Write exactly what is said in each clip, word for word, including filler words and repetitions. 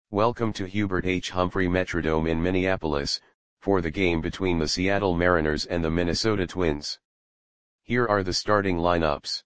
Welcome to Hubert H. Humphrey Metrodome in Minneapolis, for the game between the Seattle Mariners and the Minnesota Twins. Here are the starting lineups.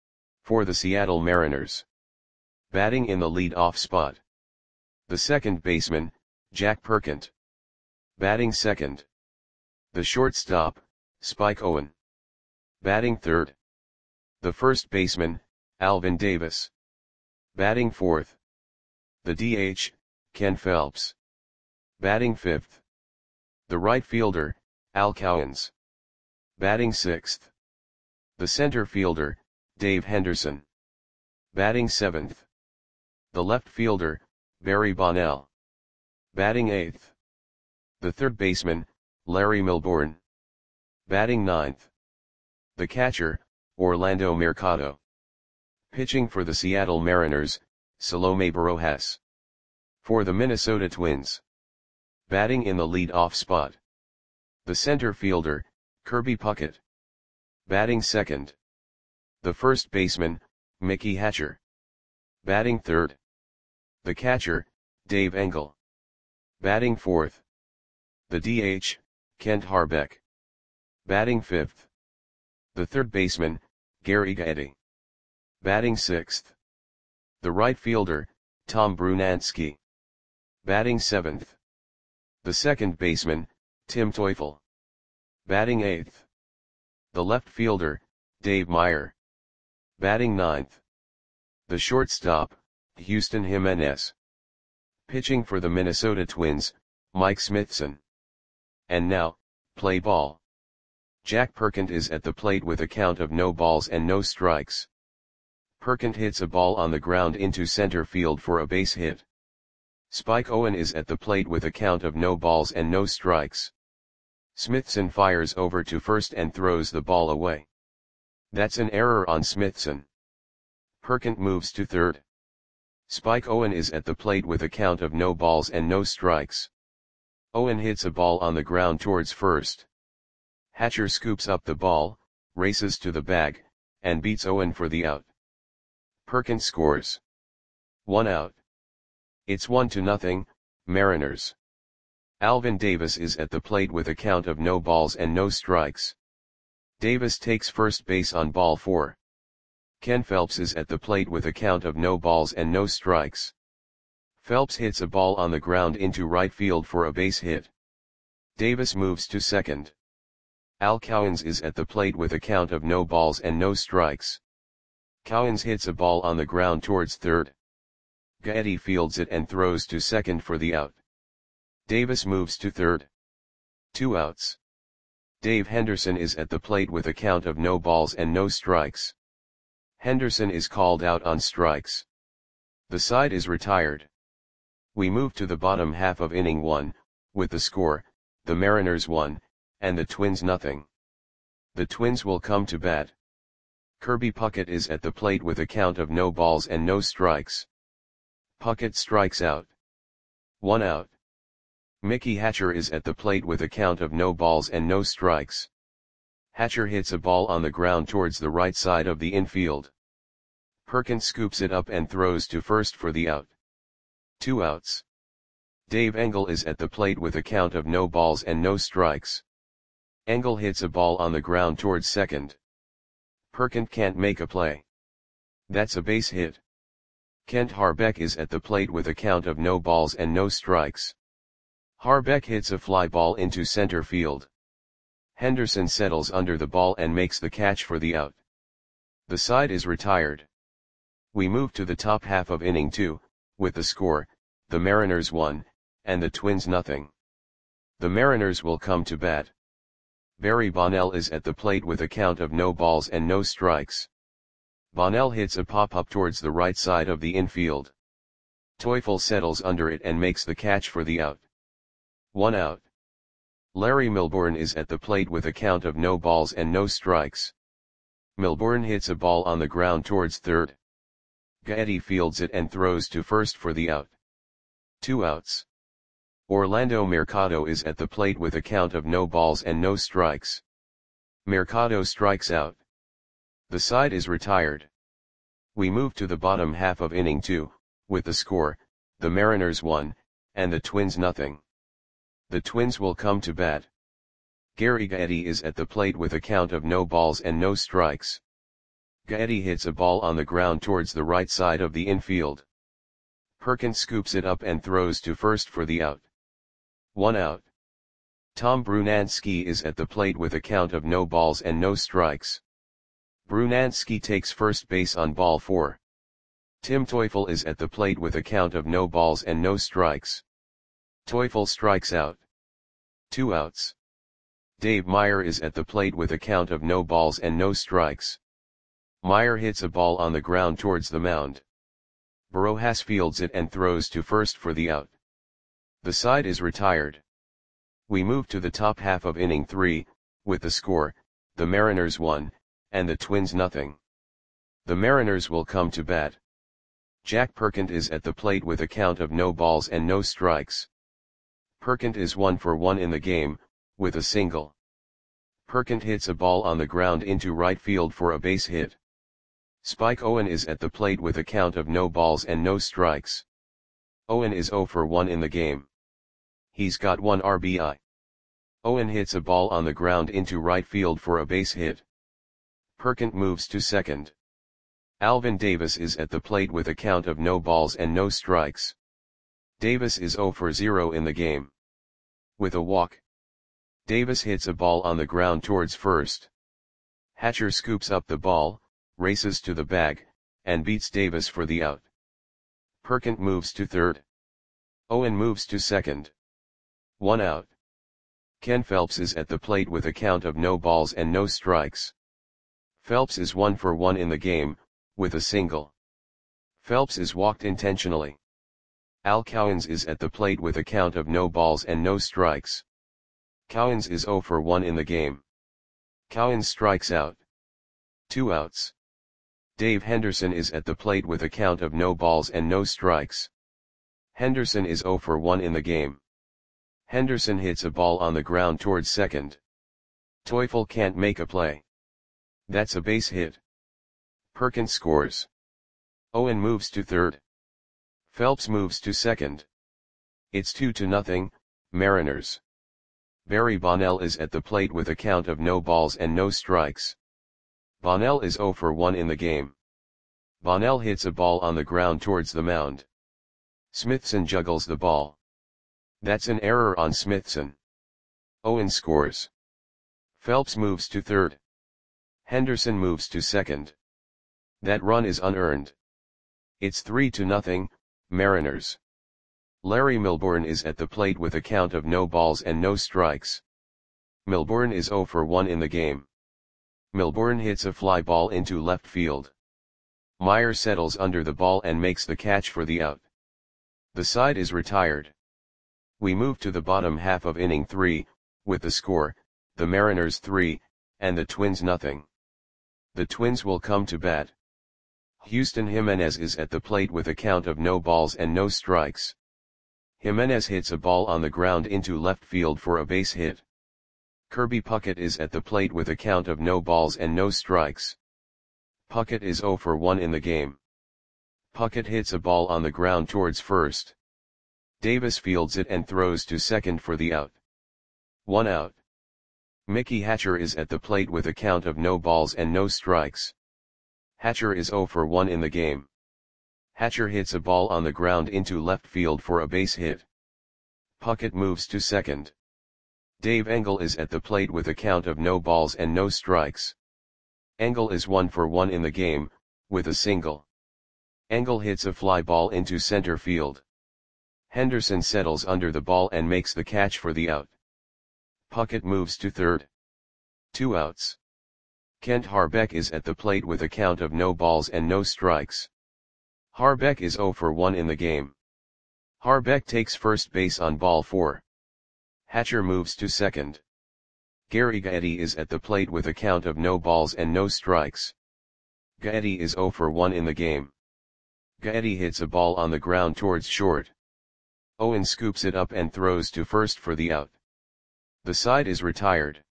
For the Seattle Mariners. Batting in the lead-off spot. The second baseman, Jack Perkent. Batting second. The shortstop, Spike Owen. Batting third. The first baseman, Alvin Davis. Batting fourth. The D H, Ken Phelps. Batting fifth. The right fielder, Al Cowens. Batting sixth. The center fielder, Dave Henderson. Batting seventh. The left fielder, Barry Bonnell. Batting eighth. The third baseman, Larry Milbourne. Batting ninth. The catcher, Orlando Mercado. Pitching for the Seattle Mariners, Salome Barojas. For the Minnesota Twins. Batting in the lead-off spot. The center fielder, Kirby Puckett. Batting second. The first baseman, Mickey Hatcher. Batting third. The catcher, Dave Engel. Batting fourth. The D H, Kent Harbeck. Batting fifth. The third baseman, Gary Gaetti. Batting sixth. The right fielder, Tom Brunansky. Batting seventh. The second baseman, Tim Teufel. Batting eighth. The left fielder, Dave Meyer. Batting ninth. The shortstop, Houston Jimenez. Pitching for the Minnesota Twins, Mike Smithson. And now, play ball. Jack Perkent is at the plate with a count of no balls and no strikes. Perkent hits a ball on the ground into center field for a base hit. Spike Owen is at the plate with a count of no balls and no strikes. Smithson fires over to first and throws the ball away. That's an error on Smithson. Perkent moves to third. Spike Owen is at the plate with a count of no balls and no strikes. Owen hits a ball on the ground towards first. Hatcher scoops up the ball, races to the bag, and beats Owen for the out. Perkent scores. One out. It's one to nothing, Mariners. Alvin Davis is at the plate with a count of no balls and no strikes. Davis takes first base on ball four. Ken Phelps is at the plate with a count of no balls and no strikes. Phelps hits a ball on the ground into right field for a base hit. Davis moves to second. Al Cowens is at the plate with a count of no balls and no strikes. Cowens hits a ball on the ground towards third. Gaetti fields it and throws to second for the out. Davis moves to third. Two outs. Dave Henderson is at the plate with a count of no balls and no strikes. Henderson is called out on strikes. The side is retired. We move to the bottom half of inning one, with the score, the Mariners one, and the Twins nothing. The Twins will come to bat. Kirby Puckett is at the plate with a count of no balls and no strikes. Puckett strikes out. One out. Mickey Hatcher is at the plate with a count of no balls and no strikes. Hatcher hits a ball on the ground towards the right side of the infield. Perkent scoops it up and throws to first for the out. Two outs. Dave Engel is at the plate with a count of no balls and no strikes. Engel hits a ball on the ground towards second. Perkent can't make a play. That's a base hit. Kent Harbeck is at the plate with a count of no balls and no strikes. Harbeck hits a fly ball into center field. Henderson settles under the ball and makes the catch for the out. The side is retired. We move to the top half of inning two, with the score, the Mariners one, and the Twins nothing. The Mariners will come to bat. Barry Bonnell is at the plate with a count of no balls and no strikes. Bonnell hits a pop-up towards the right side of the infield. Teufel settles under it and makes the catch for the out. One out. Larry Milbourne is at the plate with a count of no balls and no strikes. Milbourne hits a ball on the ground towards third. Gaetti fields it and throws to first for the out. Two outs. Orlando Mercado is at the plate with a count of no balls and no strikes. Mercado strikes out. The side is retired. We move to the bottom half of inning two, with the score, the Mariners one, and the Twins nothing. The Twins will come to bat. Gary Gaetti is at the plate with a count of no balls and no strikes. Gaetti hits a ball on the ground towards the right side of the infield. Perkins scoops it up and throws to first for the out. One out. Tom Brunansky is at the plate with a count of no balls and no strikes. Brunansky takes first base on ball four. Tim Teufel is at the plate with a count of no balls and no strikes. Teufel strikes out. Two outs. Dave Meyer is at the plate with a count of no balls and no strikes. Meyer hits a ball on the ground towards the mound. Borojas fields it and throws to first for the out. The side is retired. We move to the top half of inning three, with the score, the Mariners one, and the Twins nothing. The Mariners will come to bat. Jack Perkins is at the plate with a count of no balls and no strikes. Perkins is one for one in the game, with a single. Perkins hits a ball on the ground into right field for a base hit. Spike Owen is at the plate with a count of no balls and no strikes. Owen is zero for one in the game. He's got one R B I. Owen hits a ball on the ground into right field for a base hit. Perkins moves to second. Alvin Davis is at the plate with a count of no balls and no strikes. Davis is zero for zero in the game. With a walk. Davis hits a ball on the ground towards first. Hatcher scoops up the ball, races to the bag, and beats Davis for the out. Perkins moves to third. Owen moves to second. One out. Ken Phelps is at the plate with a count of no balls and no strikes. Phelps is one for one in the game, with a single. Phelps is walked intentionally. Al Cowens is at the plate with a count of no balls and no strikes. Cowens is zero for one in the game. Cowens strikes out. Two outs. Dave Henderson is at the plate with a count of no balls and no strikes. Henderson is zero for one in the game. Henderson hits a ball on the ground towards second. Teufel can't make a play. That's a base hit. Perkins scores. Owen moves to third. Phelps moves to second. It's two to nothing, Mariners. Barry Bonnell is at the plate with a count of no balls and no strikes. Bonnell is zero for one in the game. Bonnell hits a ball on the ground towards the mound. Smithson juggles the ball. That's an error on Smithson. Owen scores. Phelps moves to third. Henderson moves to second. That run is unearned. It's three to nothing, Mariners. Larry Milbourne is at the plate with a count of no balls and no strikes. Milbourne is zero for one in the game. Milbourne hits a fly ball into left field. Meyer settles under the ball and makes the catch for the out. The side is retired. We move to the bottom half of inning three, with the score, the Mariners three, and the Twins nothing. The Twins will come to bat. Houston Jimenez is at the plate with a count of no balls and no strikes. Jimenez hits a ball on the ground into left field for a base hit. Kirby Puckett is at the plate with a count of no balls and no strikes. Puckett is zero for one in the game. Puckett hits a ball on the ground towards first. Davis fields it and throws to second for the out. One out. Mickey Hatcher is at the plate with a count of no balls and no strikes. Hatcher is zero for one in the game. Hatcher hits a ball on the ground into left field for a base hit. Puckett moves to second. Dave Engel is at the plate with a count of no balls and no strikes. Engel is one for one in the game, with a single. Engel hits a fly ball into center field. Henderson settles under the ball and makes the catch for the out. Puckett moves to third. Two outs. Kent Harbeck is at the plate with a count of no balls and no strikes. Harbeck is zero for one in the game. Harbeck takes first base on ball four. Hatcher moves to second. Gary Gaetti is at the plate with a count of no balls and no strikes. Gaetti is zero for one in the game. Gaetti hits a ball on the ground towards short. Owen scoops it up and throws to first for the out. The side is retired.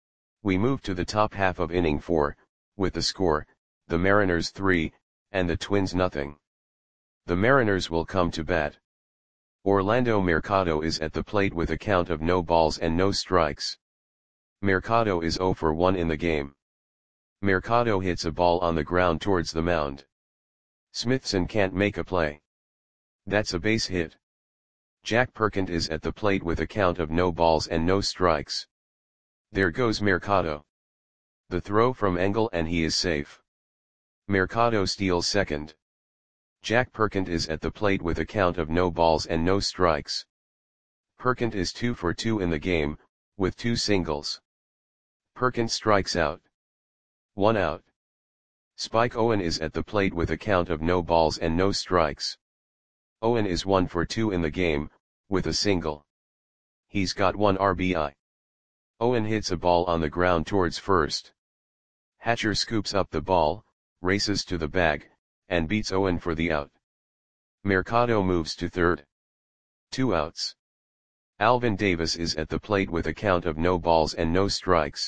We move to the top half of inning four, with the score, the Mariners three, and the Twins nothing. The Mariners will come to bat. Orlando Mercado is at the plate with a count of no balls and no strikes. Mercado is zero for one in the game. Mercado hits a ball on the ground towards the mound. Smithson can't make a play. That's a base hit. Jack Perkins is at the plate with a count of no balls and no strikes. There goes Mercado. The throw from Engel and he is safe. Mercado steals second. Jack Perkins is at the plate with a count of no balls and no strikes. Perkins is two for two in the game, with two singles. Perkins strikes out. One out. Spike Owen is at the plate with a count of no balls and no strikes. Owen is one for two in the game, with a single. He's got one R B I. Owen hits a ball on the ground towards first. Hatcher scoops up the ball, races to the bag, and beats Owen for the out. Mercado moves to third. Two outs. Alvin Davis is at the plate with a count of no balls and no strikes.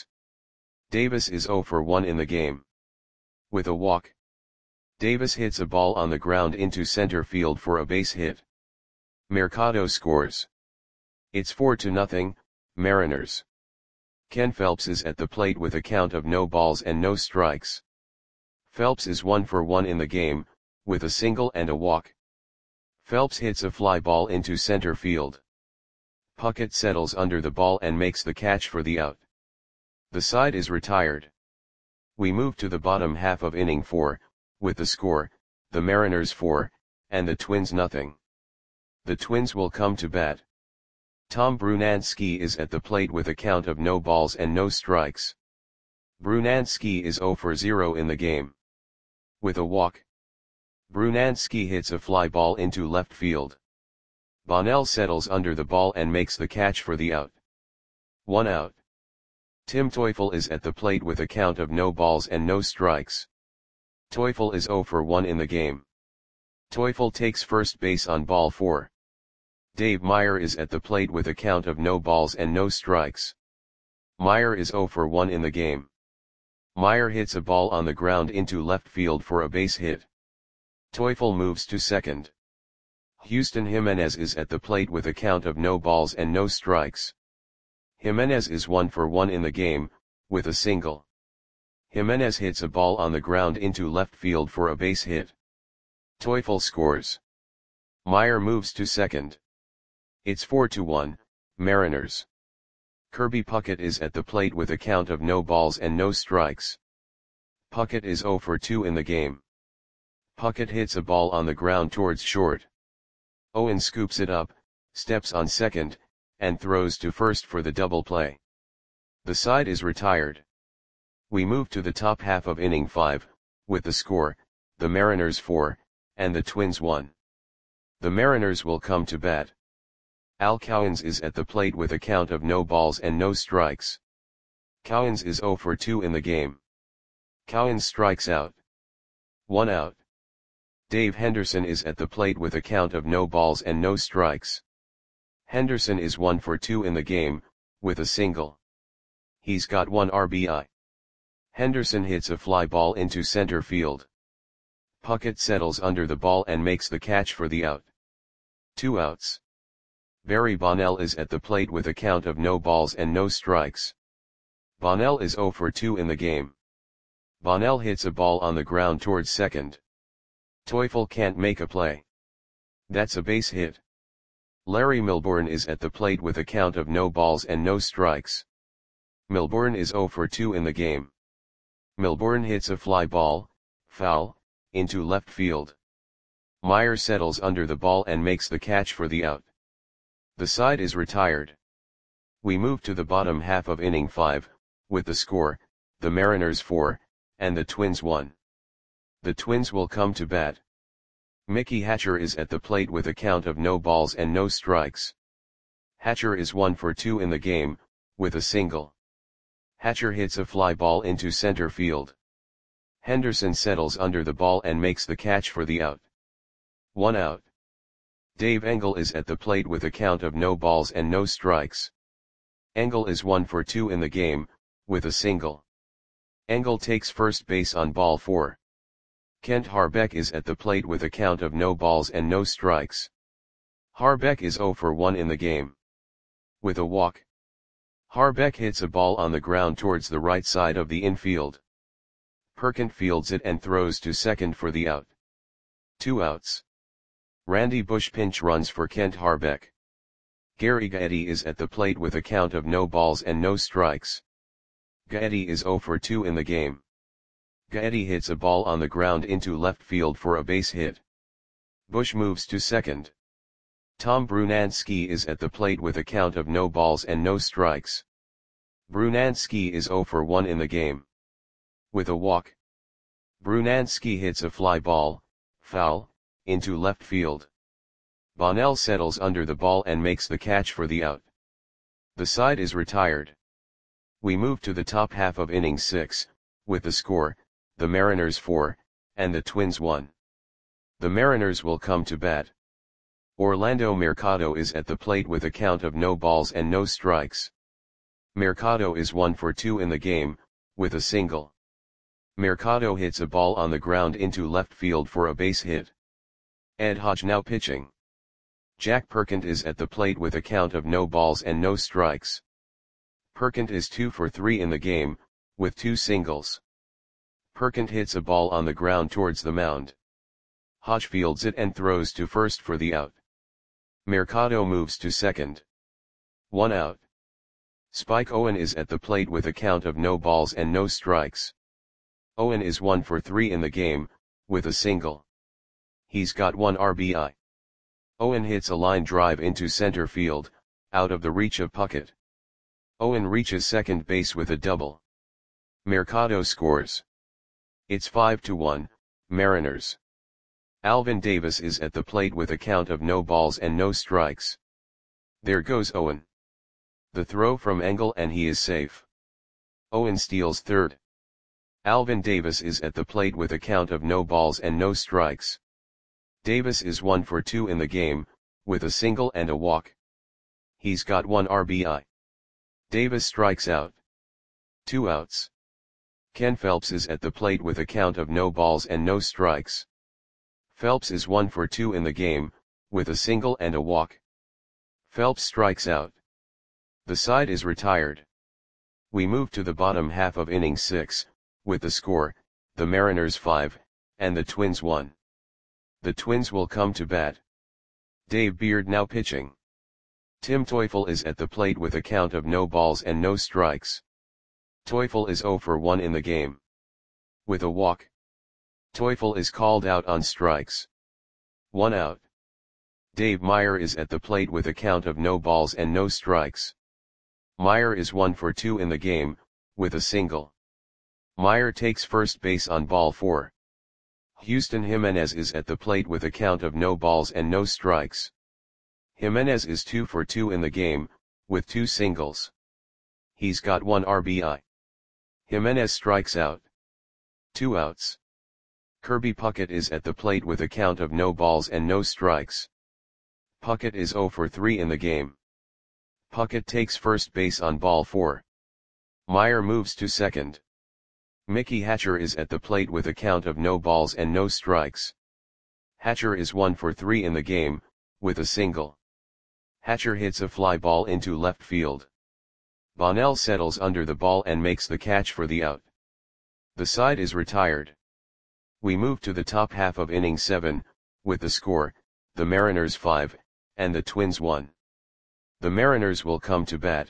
Davis is zero for one in the game. With a walk. Davis hits a ball on the ground into center field for a base hit. Mercado scores. It's four to nothing, Mariners. Ken Phelps is at the plate with a count of no balls and no strikes. Phelps is one for one in the game, with a single and a walk. Phelps hits a fly ball into center field. Puckett settles under the ball and makes the catch for the out. The side is retired. We move to the bottom half of inning four, with the score, the Mariners four, and the Twins nothing. The Twins will come to bat. Tom Brunansky is at the plate with a count of no balls and no strikes. Brunansky is zero for zero in the game. With a walk. Brunansky hits a fly ball into left field. Bonnell settles under the ball and makes the catch for the out. One out. Tim Teufel is at the plate with a count of no balls and no strikes. Teufel is zero for one in the game. Teufel takes first base on ball four. Dave Meyer is at the plate with a count of no balls and no strikes. Meyer is zero for one in the game. Meyer hits a ball on the ground into left field for a base hit. Teufel moves to second. Houston Jimenez is at the plate with a count of no balls and no strikes. Jimenez is one for one in the game, with a single. Jimenez hits a ball on the ground into left field for a base hit. Teufel scores. Meyer moves to second. It's four to one, Mariners. Kirby Puckett is at the plate with a count of no balls and no strikes. Puckett is zero for two in the game. Puckett hits a ball on the ground towards short. Owen scoops it up, steps on second, and throws to first for the double play. The side is retired. We move to the top half of inning five, with the score, the Mariners four, and the Twins one. The Mariners will come to bat. Al Cowens is at the plate with a count of no balls and no strikes. Cowens is zero for two in the game. Cowens strikes out. One out. Dave Henderson is at the plate with a count of no balls and no strikes. Henderson is one for two in the game, with a single. He's got one R B I. Henderson hits a fly ball into center field. Puckett settles under the ball and makes the catch for the out. Two outs. Barry Bonnell is at the plate with a count of no balls and no strikes. Bonnell is zero for two in the game. Bonnell hits a ball on the ground towards second. Teufel can't make a play. That's a base hit. Larry Milbourne is at the plate with a count of no balls and no strikes. Milbourne is zero for two in the game. Milbourne hits a fly ball, foul, into left field. Meyer settles under the ball and makes the catch for the out. The side is retired. We move to the bottom half of inning five, with the score, the Mariners four, and the Twins one. The Twins will come to bat. Mickey Hatcher is at the plate with a count of no balls and no strikes. Hatcher is one for two in the game, with a single. Hatcher hits a fly ball into center field. Henderson settles under the ball and makes the catch for the out. One out. Dave Engel is at the plate with a count of no balls and no strikes. Engel is one for two in the game, with a single. Engel takes first base on ball four. Kent Harbeck is at the plate with a count of no balls and no strikes. Harbeck is zero for one in the game. With a walk. Harbeck hits a ball on the ground towards the right side of the infield. Perkent fields it and throws to second for the out. Two outs. Randy Bush pinch runs for Kent Harbeck. Gary Gaetti is at the plate with a count of no balls and no strikes. Gaetti is zero for two in the game. Gaetti hits a ball on the ground into left field for a base hit. Bush moves to second. Tom Brunansky is at the plate with a count of no balls and no strikes. Brunansky is zero for one in the game. With a walk. Brunansky hits a fly ball, foul, into left field. Bonnell settles under the ball and makes the catch for the out. The side is retired. We move to the top half of inning six, with the score, the Mariners four, and the Twins one. The Mariners will come to bat. Orlando Mercado is at the plate with a count of no balls and no strikes. Mercado is one for two in the game, with a single. Mercado hits a ball on the ground into left field for a base hit. Ed Hodge now pitching. Jack Perkent is at the plate with a count of no balls and no strikes. Perkent is two for three in the game, with two singles. Perkent hits a ball on the ground towards the mound. Hodge fields it and throws to first for the out. Mercado moves to second. One out. Spike Owen is at the plate with a count of no balls and no strikes. Owen is one for three in the game, with a single. He's got one R B I. Owen hits a line drive into center field, out of the reach of Puckett. Owen reaches second base with a double. Mercado scores. It's five to one, Mariners. Alvin Davis is at the plate with a count of no balls and no strikes. There goes Owen. The throw from Engel and he is safe. Owen steals third. Alvin Davis is at the plate with a count of no balls and no strikes. Davis is one for two in the game, with a single and a walk. He's got one R B I. Davis strikes out. Two outs. Ken Phelps is at the plate with a count of no balls and no strikes. Phelps is one for two in the game, with a single and a walk. Phelps strikes out. The side is retired. We move to the bottom half of inning six, with the score, the Mariners five, and the Twins one. The Twins will come to bat. Dave Beard now pitching. Tim Teufel is at the plate with a count of no balls and no strikes. Teufel is zero for one in the game. With a walk. Teufel is called out on strikes. One out. Dave Meyer is at the plate with a count of no balls and no strikes. Meyer is one for two in the game, with a single. Meyer takes first base on ball four. Houston Jimenez is at the plate with a count of no balls and no strikes. Jimenez is two for two in the game, with two singles. He's got one R B I. Jimenez strikes out. Two outs. Kirby Puckett is at the plate with a count of no balls and no strikes. Puckett is zero for three in the game. Puckett takes first base on ball four. Meyer moves to second. Mickey Hatcher is at the plate with a count of no balls and no strikes. Hatcher is one for three in the game, with a single. Hatcher hits a fly ball into left field. Bonnell settles under the ball and makes the catch for the out. The side is retired. We move to the top half of inning seven, with the score, the Mariners five, and the Twins one. The Mariners will come to bat.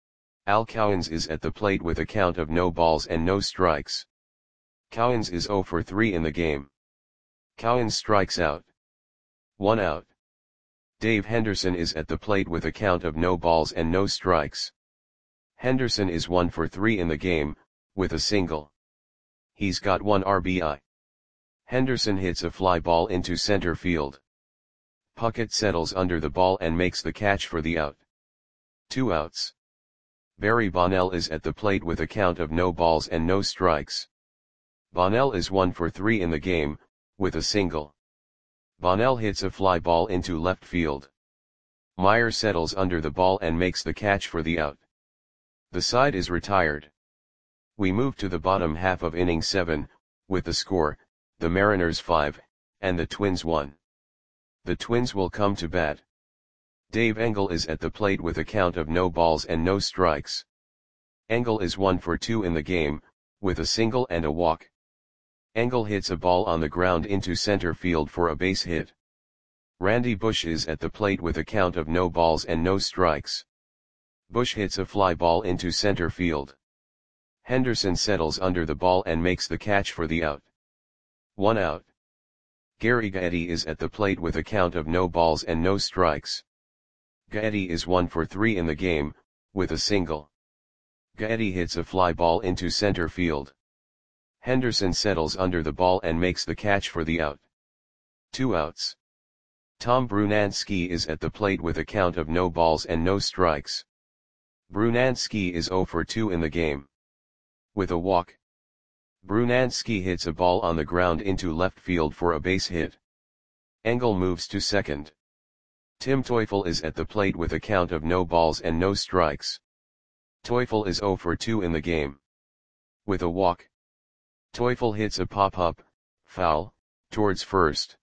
Al Cowens is at the plate with a count of no balls and no strikes. Cowens is zero for three in the game. Cowens strikes out. One out. Dave Henderson is at the plate with a count of no balls and no strikes. Henderson is one for three in the game, with a single. He's got one R B I. Henderson hits a fly ball into center field. Puckett settles under the ball and makes the catch for the out. Two outs. Barry Bonnell is at the plate with a count of no balls and no strikes. Bonnell is one for three in the game, with a single. Bonnell hits a fly ball into left field. Meyer settles under the ball and makes the catch for the out. The side is retired. We move to the bottom half of inning seven, with the score, the Mariners five, and the Twins one. The Twins will come to bat. Dave Engel is at the plate with a count of no balls and no strikes. Engel is one for two in the game, with a single and a walk. Engel hits a ball on the ground into center field for a base hit. Randy Bush is at the plate with a count of no balls and no strikes. Bush hits a fly ball into center field. Henderson settles under the ball and makes the catch for the out. One out. Gary Gaetti is at the plate with a count of no balls and no strikes. Gaetti is one for three in the game, with a single. Gaetti hits a fly ball into center field. Henderson settles under the ball and makes the catch for the out. Two outs. Tom Brunansky is at the plate with a count of no balls and no strikes. Brunansky is zero for two in the game. With a walk. Brunansky hits a ball on the ground into left field for a base hit. Engel moves to second. Tim Teufel is at the plate with a count of no balls and no strikes. Teufel is zero for two in the game. With a walk. Teufel hits a pop-up, foul, towards first.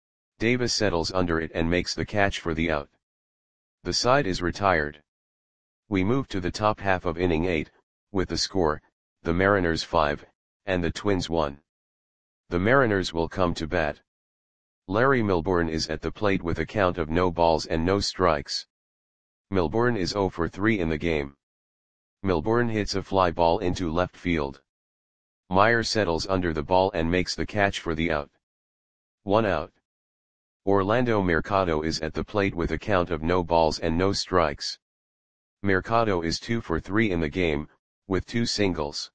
Davis settles under it and makes the catch for the out. The side is retired. We move to the top half of inning eight, with the score, the Mariners five, and the Twins one. The Mariners will come to bat. Larry Milbourne is at the plate with a count of no balls and no strikes. Milbourne is zero for three in the game. Milbourne hits a fly ball into left field. Meyer settles under the ball and makes the catch for the out. One out. Orlando Mercado is at the plate with a count of no balls and no strikes. Mercado is two for three in the game, with two singles.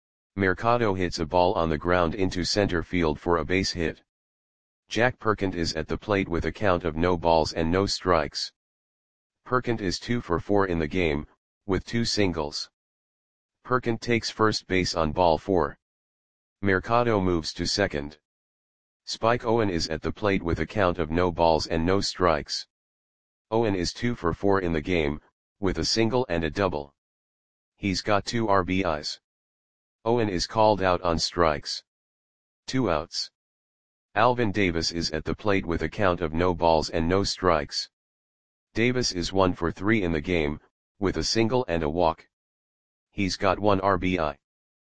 Mercado hits a ball on the ground into center field for a base hit. Jack Perkins is at the plate with a count of no balls and no strikes. Perkins is two for four in the game, with two singles. Perkins takes first base on ball four. Mercado moves to second. Spike Owen is at the plate with a count of no balls and no strikes. Owen is two for four in the game, with a single and a double. He's got two R B Is. Owen is called out on strikes. Two outs. Alvin Davis is at the plate with a count of no balls and no strikes. Davis is one for three in the game, with a single and a walk. He's got one R B I.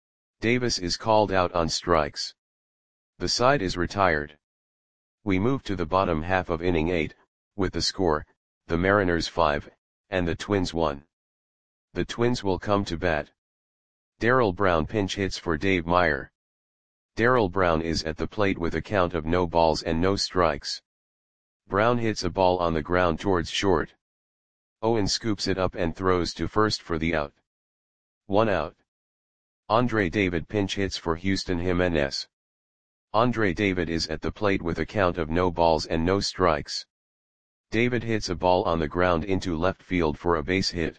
Davis is called out on strikes. The side is retired. We move to the bottom half of inning eight, with the score, the Mariners five, and the Twins one. The Twins will come to bat. Darrell Brown pinch hits for Dave Meyer. Darrell Brown is at the plate with a count of no balls and no strikes. Brown hits a ball on the ground towards short. Owen scoops it up and throws to first for the out. One out. Andre David pinch hits for Houston Jimenez. Andre David is at the plate with a count of no balls and no strikes. David hits a ball on the ground into left field for a base hit.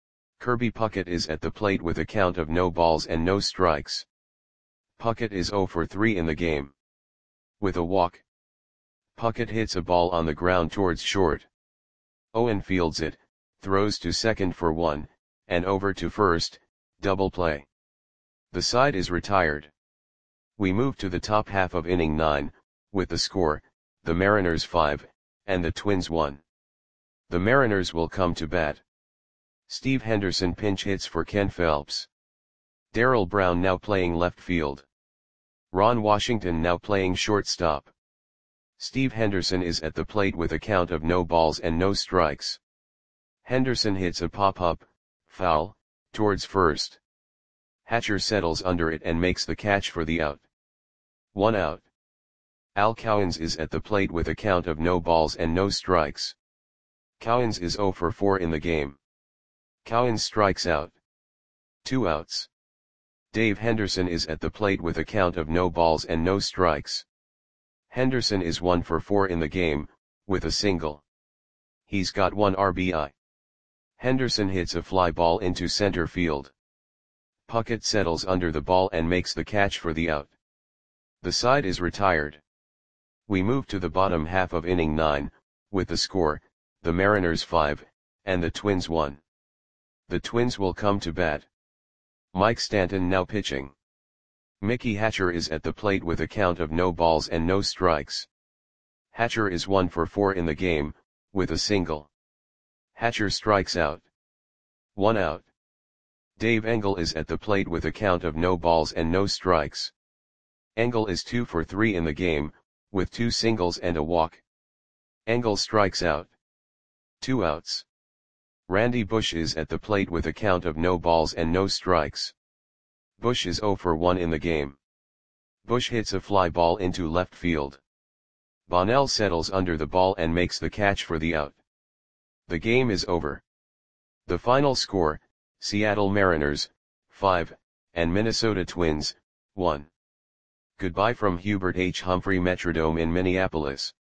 Kirby Puckett is at the plate with a count of no balls and no strikes. Puckett is zero for three in the game. With a walk. Puckett hits a ball on the ground towards short. Owen fields it, throws to second for one, and over to first, double play. The side is retired. We move to the top half of inning nine, with the score, the Mariners five, and the Twins one. The Mariners will come to bat. Steve Henderson pinch hits for Ken Phelps. Darrell Brown now playing left field. Ron Washington now playing shortstop. Steve Henderson is at the plate with a count of no balls and no strikes. Henderson hits a pop-up, foul, towards first. Hatcher settles under it and makes the catch for the out. One out. Al Cowens is at the plate with a count of no balls and no strikes. Cowens is zero for four in the game. Cowens strikes out. Two outs. Dave Henderson is at the plate with a count of no balls and no strikes. Henderson is one for four in the game, with a single. He's got one R B I. Henderson hits a fly ball into center field. Puckett settles under the ball and makes the catch for the out. The side is retired. We move to the bottom half of inning nine, with the score, the Mariners five, and the Twins one. The Twins will come to bat. Mike Stanton now pitching. Mickey Hatcher is at the plate with a count of no balls and no strikes. Hatcher is one for four in the game, with a single. Hatcher strikes out. One out. Dave Engel is at the plate with a count of no balls and no strikes. Engel is two for three in the game, with two singles and a walk. Engel strikes out. Two outs. Randy Bush is at the plate with a count of no balls and no strikes. Bush is zero for one in the game. Bush hits a fly ball into left field. Bonnell settles under the ball and makes the catch for the out. The game is over. The final score, Seattle Mariners, five, and Minnesota Twins, one. Goodbye from Hubert H. Humphrey Metrodome in Minneapolis.